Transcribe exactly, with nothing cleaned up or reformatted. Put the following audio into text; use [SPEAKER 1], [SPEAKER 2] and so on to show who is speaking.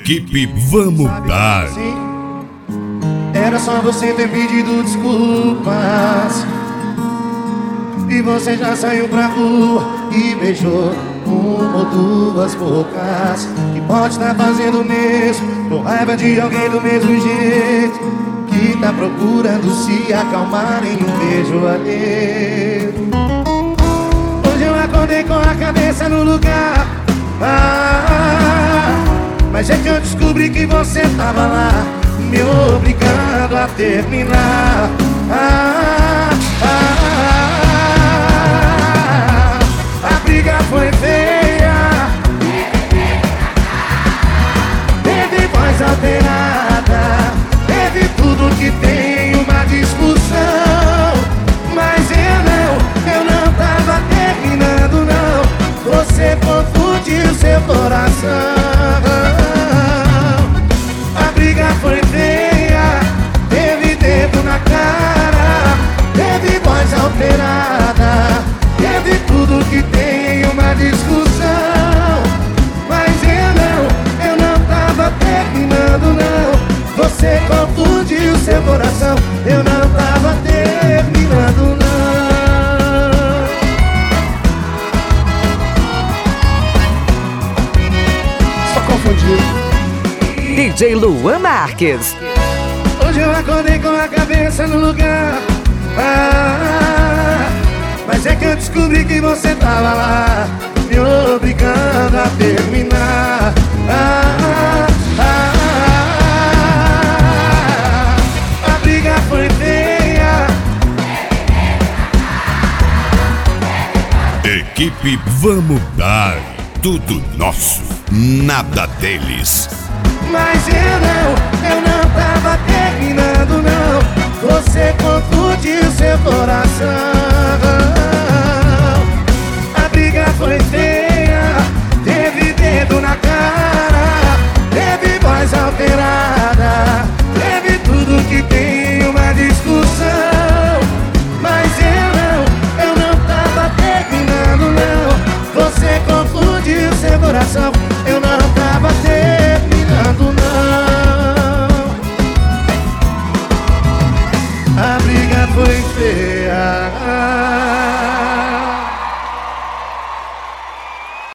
[SPEAKER 1] Equipe Vamos Dar.
[SPEAKER 2] Era só você ter pedido desculpas e você já saiu pra rua e beijou uma ou duas bocas. E pode estar fazendo o mesmo, com raiva de alguém do mesmo jeito, que tá procurando se acalmar em um beijo alheio. Hoje eu acordei com a cabeça no lugar, ah, mas é que eu descobri que você tava lá, me obrigando a terminar. ah, ah, ah, A briga foi feia, teve voz alterada, teve tudo que tem uma discussão. Mas eu não, eu não tava terminando não. Você confundiu seu coração. A briga foi feia, teve dedo na cara, teve voz alterada, teve tudo que tem uma discussão. Mas eu não, eu não tava terminando não. Você confundiu seu coração. Eu não tava terminando não. Só confundiu.
[SPEAKER 3] D J Luan Marques.
[SPEAKER 2] Hoje eu acordei com a cabeça no lugar, ah, mas é que eu descobri que você tava lá, me obrigando a terminar. ah, ah, ah, A briga foi feia.
[SPEAKER 1] Equipe Vamos Dar. Tudo nosso, nada deles.
[SPEAKER 2] Mas eu não, eu não tava terminando não. Você confundiu seu coração. A briga foi feia, teve dedo na cara, teve voz alterada,